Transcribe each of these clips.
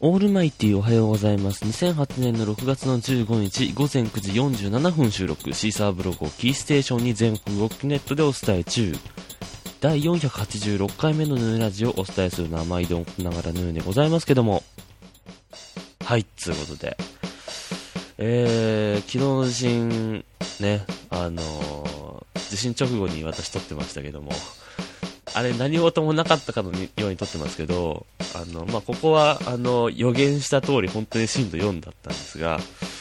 オールマイティおはようございます。2008年の6月の15日午前9時47分収録、シーサーブログをキーステーションに全国動きネットでお伝え中。第486回目のヌーラジオをお伝えするのは毎度ながらヌーでございますけども、はい、つうことで、昨日の地震ね、地震直後に私撮ってましたけども、あれ何事もなかったかのように撮ってますけど、ここは予言した通り本当に震度4だったんですが、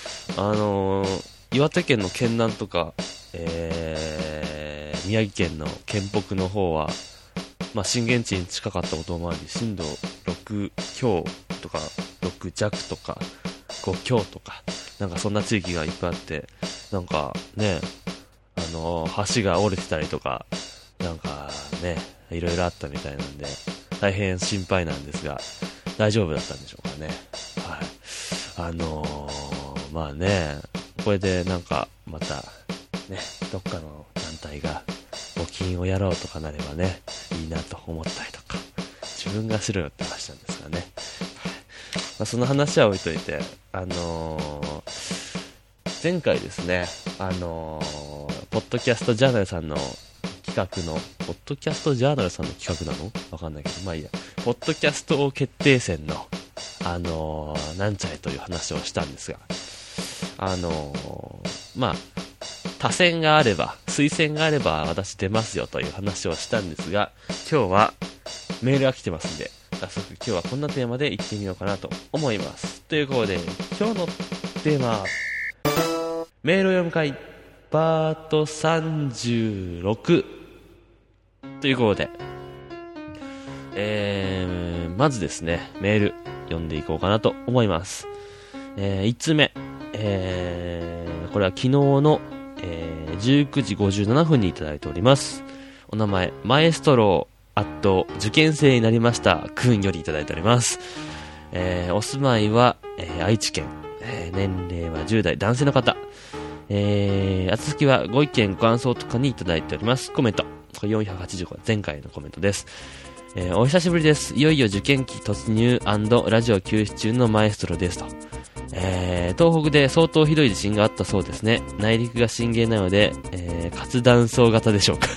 岩手県の県南とか、宮城県の県北の方は、震源地に近かったこともあり、震度6強とか6弱とか5強とか、なんかそんな地域がいっぱいあって、なんかね、橋が折れてたりとか、なんかね、いろいろあったみたいなんで、大変心配なんですが、大丈夫だったんでしょうかね。はい。これでなんかまたね、どっかの団体が募金をやろうとかなればね、いいなと思ったりとか、自分がしろよって話なんですがね。その話は置いといて、前回ですね、ポッドキャストジャーナルさんの企画の、ポッドキャストジャーナルさんの企画なの？わかんないけど、まあいいや。ポッドキャスト王決定戦の、なんちゃえという話をしたんですが、多選があれば、推薦があれば私出ますよという話をしたんですが、今日はメールが来てますんで、早速今日はこんなテーマで行ってみようかなと思います。ということで、今日のテーマ、メールを読む会、パート36ということで、まずですね、メール読んでいこうかなと思います。1つ目、これは昨日の、19時57分にいただいております。お名前、マエストロー受験生になりましたくんよりいただいております。お住まいは、愛知県、年齢は10代男性の方。あつきはご意見ご感想とかにいただいております。コメント、これ485、前回のコメントです。お久しぶりです。いよいよ受験期突入&ラジオ休止中のマエストロですと。東北で相当ひどい地震があったそうですね。内陸が震源なので、活断層型でしょうか。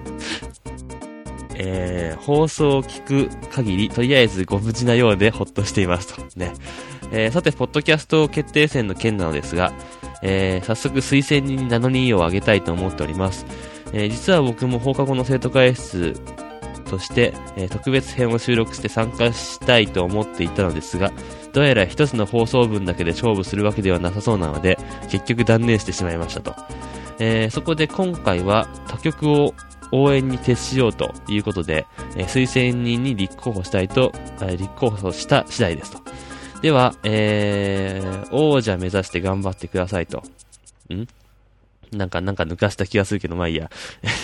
放送を聞く限りとりあえずご無事なようでほっとしていますとね。さてポッドキャスト決定戦の件なのですが、早速推薦人に名乗りを上げたいと思っております。実は僕も放課後の生徒会室として、特別編を収録して参加したいと思っていたのですが、どうやら一つの放送分だけで勝負するわけではなさそうなので結局断念してしまいましたと。そこで今回は他局を応援に徹しようということで、推薦人に立候補した次第ですと。では、王者目指して頑張ってくださいと。なんか抜かした気がするけど、まあいいや。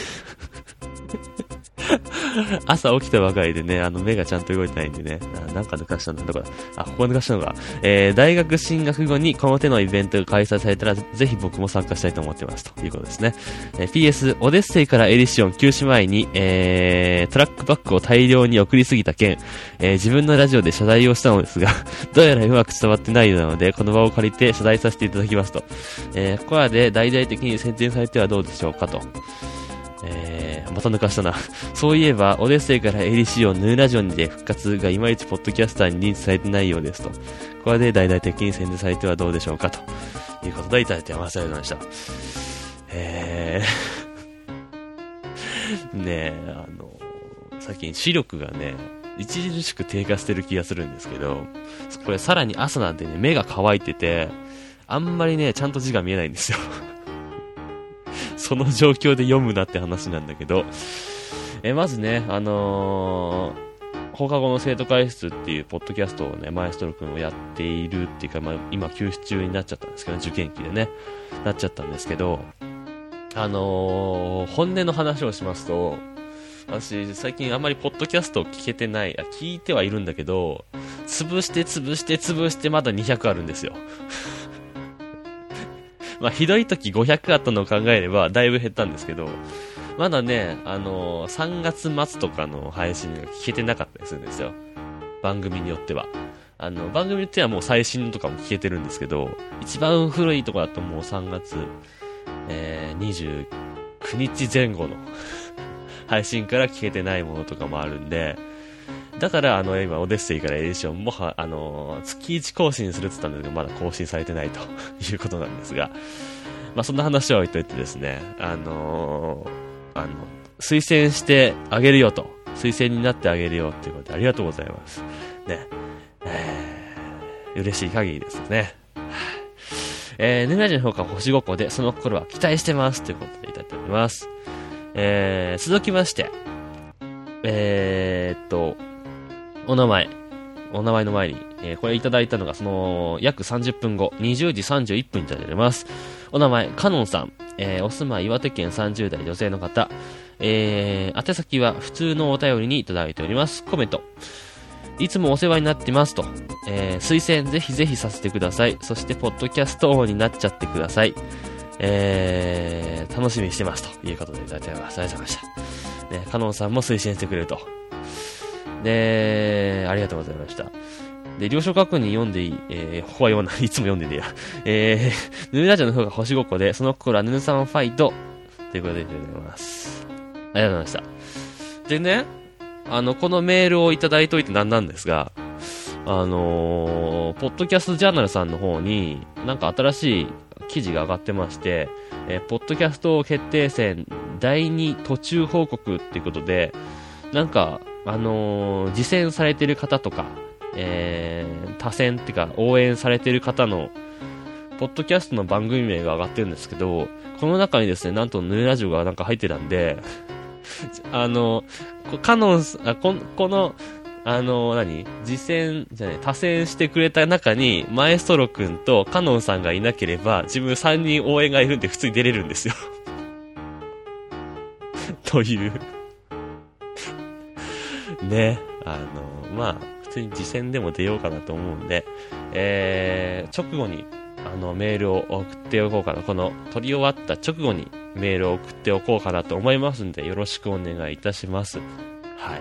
朝起きたばかりでね、目がちゃんと動いてないんでね、なんか抜かしたんだとか、ここ抜かしたのが、大学進学後にこの手のイベントが開催されたら、ぜひ僕も参加したいと思ってますということですね。PS、オデッセイからエディション休止前に、トラックバックを大量に送りすぎた件、自分のラジオで謝罪をしたのですが、どうやらうまく伝わってないようなので、この場を借りて謝罪させていただきますと。ここらで大々的に宣伝されてはどうでしょうかと。また抜かしたな。そういえば、オデッセイからエリシオンヌーラジオンで復活がいまいちポッドキャスターに認知されてないようですと。これで大々的に宣伝されてはどうでしょうかということでいただいてます。ありがとうございました。ねえ、最近視力がね、著しく低下してる気がするんですけど、これさらに朝なんでね、目が乾いてて、あんまりね、ちゃんと字が見えないんですよ。その状況で読むなって話なんだけど、まずね、放課後の生徒会室っていうポッドキャストをね、マエストロ君をやっているっていうか、今休止中になっちゃったんですけど、受験期でね、なっちゃったんですけど、本音の話をしますと、私、最近あんまりポッドキャストを聞けてない、聞いてはいるんだけど、潰してまだ200あるんですよ。ひどい時500あったのを考えればだいぶ減ったんですけど、まだね、3月末とかの配信が聞けてなかったりするんですよ。 番組によっては。番組によってはもう最新のとかも聞けてるんですけど、一番古いとこだともう3月、29日前後の配信から聞けてないものとかもあるんで、だから今オデッセイからエディションも月1更新するって言ったんですけど、まだ更新されてないということなんですが、まあそんな話は置いといてですね、推薦してあげるよと、推薦になってあげるよっていうことでありがとうございますね。嬉しい限りですね。ヌーラジオの評価星5個で、その頃は期待してますということでいただいております。続きまして、お名前の前に、これいただいたのがその約30分後、20時31分にいただいております。お名前、カノンさん、お住まい岩手県30代女性の方、宛先は普通のお便りにいただいております。コメント。いつもお世話になってますと、推薦ぜひぜひさせてください。そしてポッドキャスト王になっちゃってください。楽しみにしてますということでいただいております。ありがとうございました。ね、カノンさんも推薦してくれると。で、ありがとうございました。で、了承確認読んでいい、ここは読んだ、いつも読んでねえや。ヌーラジオの方が星5個で、その頃はヌーさんファイトということでいただいております。ありがとうございました。でね、このメールをいただいといてなんですが、ポッドキャストジャーナルさんの方に、なんか新しい記事が上がってまして、ポッドキャスト決定戦第2途中報告っていうことで、なんか、次戦されてる方とか、他戦っていうか応援されてる方のポッドキャストの番組名が上がってるんですけど、この中にですね、なんとヌーラジオがなんか入ってたんでカノンこの次戦じゃない他戦してくれた中にマエストロ君とカノンさんがいなければ自分3人応援がいるんで普通に出れるんですよというね、まあ普通に次戦でも出ようかなと思うんで、直後にメールを送っておこうかな。この撮り終わった直後にメールを送っておこうかなと思いますんで、よろしくお願いいたします。はい。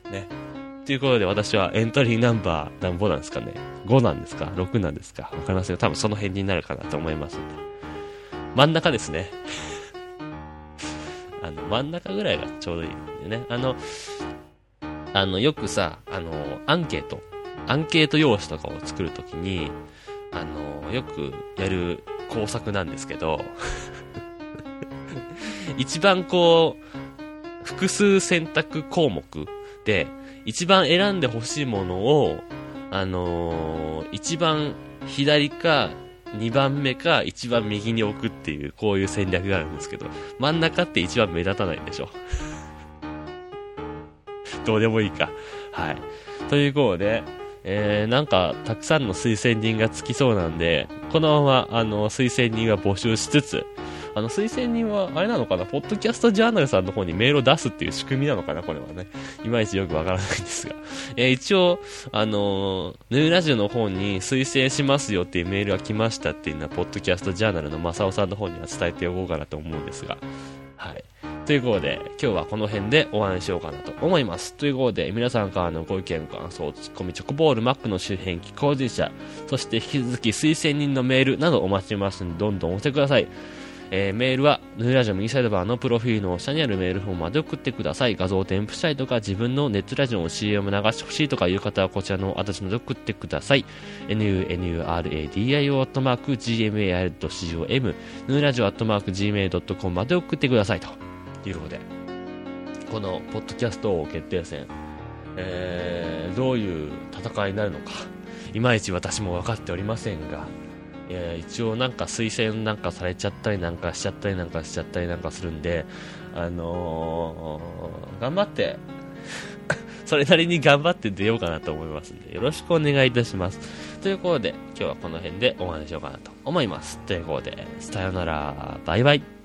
ね。ということで私はエントリーナンバー何本なんですかね。5なんですか ?6 なんですかわかりませんが、多分その辺になるかなと思いますんで。真ん中ですね。真ん中ぐらいがちょうどいいんでね。よくさ、アンケート用紙とかを作るときに、よくやる工作なんですけど、一番こう、複数選択項目で、一番選んでほしいものを、一番左か、2番目か、一番右に置くっていう、こういう戦略があるんですけど、真ん中って一番目立たないでしょ。どうでもいいか。はい。ということで、なんか、たくさんの推薦人がつきそうなんで、このまま、推薦人は募集しつつ、推薦人は、あれなのかな、ポッドキャストジャーナルさんの方にメールを出すっていう仕組みなのかな、これはね。いまいちよくわからないんですが。一応、ヌーラジオの方に推薦しますよっていうメールが来ましたっていうのは、ポッドキャストジャーナルのマサオさんの方には伝えておこうかなと思うんですが。はい。ということで、今日はこの辺でお話ししようかなと思います。ということで、皆さんからのご意見、感想、ツッコミ、チョコボール、マックの周辺、寄稿人者、そして引き続き推薦人のメールなどお待ちしてますので、どんどんお寄せください。メールは、ヌーラジオ右サイドバーのプロフィールの下にあるメールフォームまで送ってください。画像を添付したいとか、自分のネットラジオの CM 流してほしいとかいう方は、こちらのアドレスまで送ってください。nuradio@gmail.com、ヌーラジオ@gmail.com まで送ってくださいということで、このポッドキャスト王決定戦、どういう戦いになるのか、いまいち私も分かっておりませんが、一応なんか推薦なんかされちゃったりなんかしちゃったりなんかしちゃったりなんかするんで、頑張ってそれなりに頑張って出ようかなと思いますんで、よろしくお願いいたします。ということで、今日はこの辺でお話ししようかなと思います。ということで、さよなら、バイバイ。